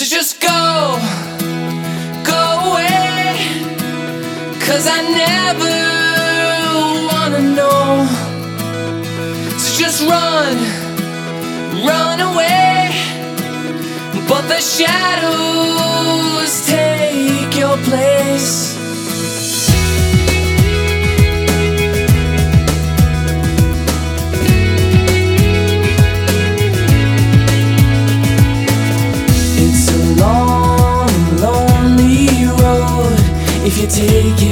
So just go away, 'cause I never wanna know. So just run away, but the shadows take your place. It's a long and lonely road. If you take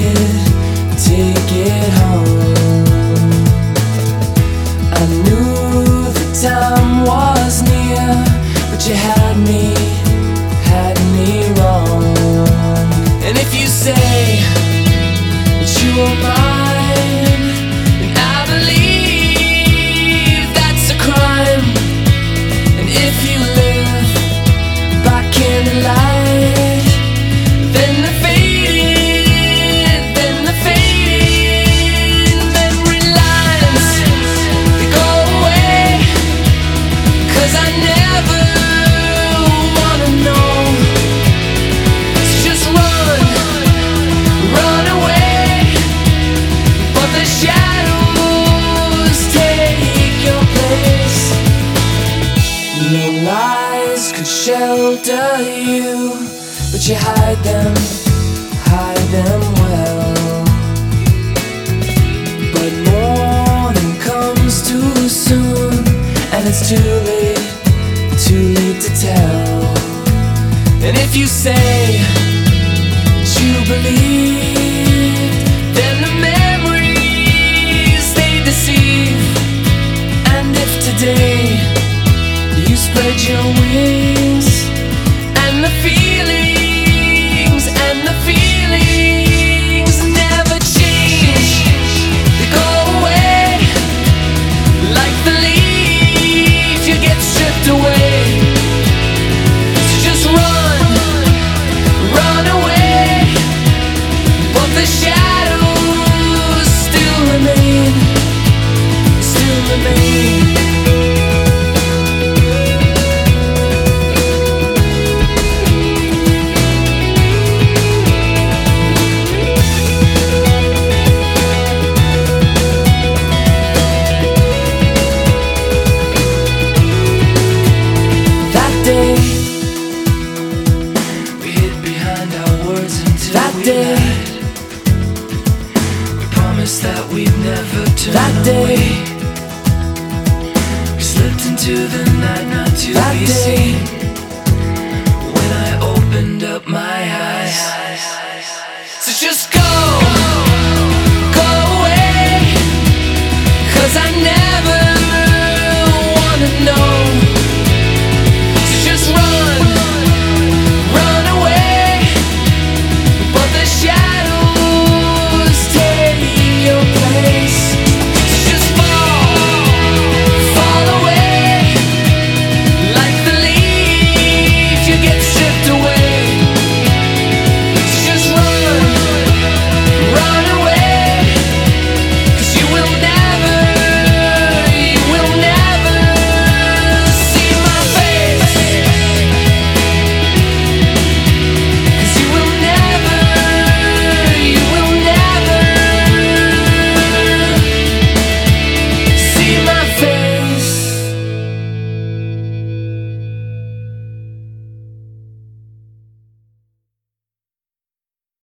it home. I knew the time was near, but you had me wrong. And if you say that you are mine, then I believe that's a crime. And if you live by candlelight, then the faded memory lines, they go away, 'cause I never wanna know. So just run away, but the shadows take your place. No lies could shelter you, but you hide them well. But morning comes too soon, and it's too late to tell. And if you say that you believe, then the memories they deceive. And if today you spread your wings